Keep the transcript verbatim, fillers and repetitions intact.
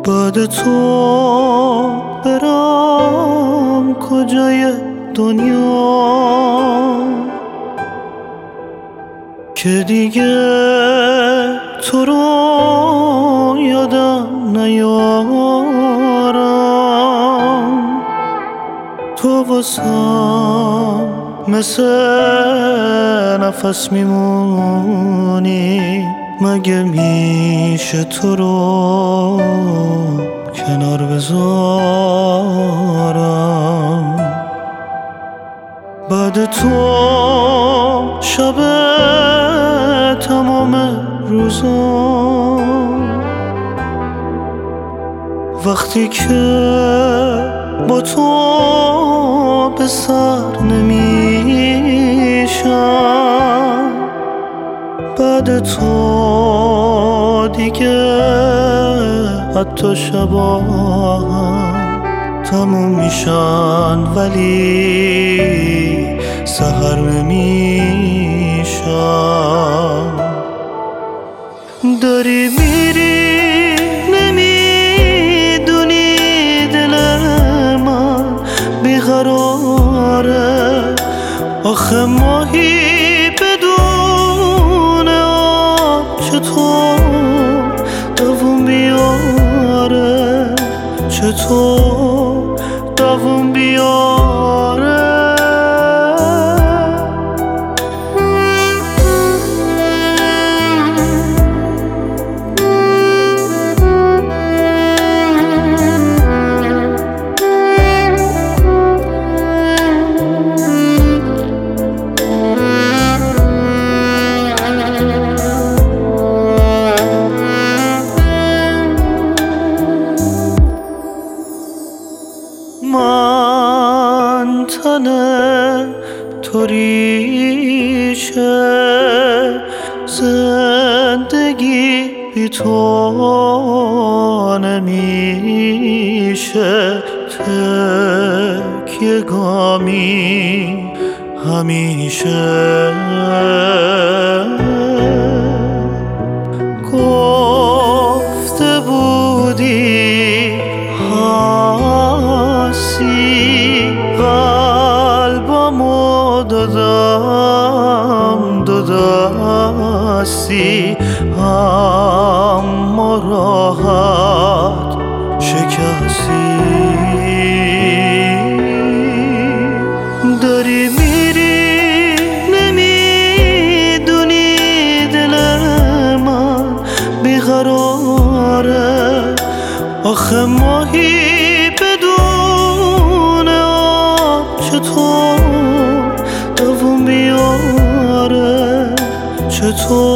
بعد تو برم کجای دنیا که دیگه تو رو یادم نیارم. تو واسم مثل نفس میمونی، مگه میشه تو رو کنار بذارم؟ بعد تو شب تمام روزم، وقتی که با تو به سر نمیشم، بعد تو دیگه حتی شبا هم تموم میشن ولی سحر نمیشم. داری میری نمیدونی دل من بیقراره، آخه ماهی بدون آب چطور دووم بیاره، چطور دووم بیاره؟ من تنه تو ریشه، زندگی بی تو نمیشه، تکیه گامی همیشه. گفته بودی هستی، قلبمو دادم دادستی، اما راحت شکستی. داری میری نمیدونی دل من بیقراره، آخه ماهی بدون آب چطور دووم بیاره، چطور